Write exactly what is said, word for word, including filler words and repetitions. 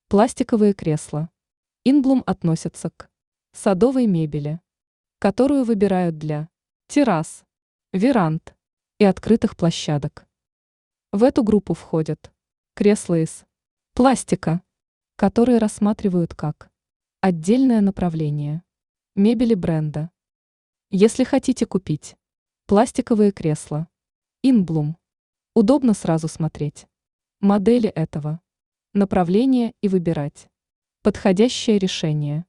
Пластиковые кресла. Инблум относятся к садовой мебели, которую выбирают для террас, веранд и открытых площадок. В эту группу входят кресла из пластика, которые рассматривают как отдельное направление мебели бренда. Если хотите купить пластиковые кресла Инблум, удобно сразу смотреть модели этого направления и выбирать подходящее решение.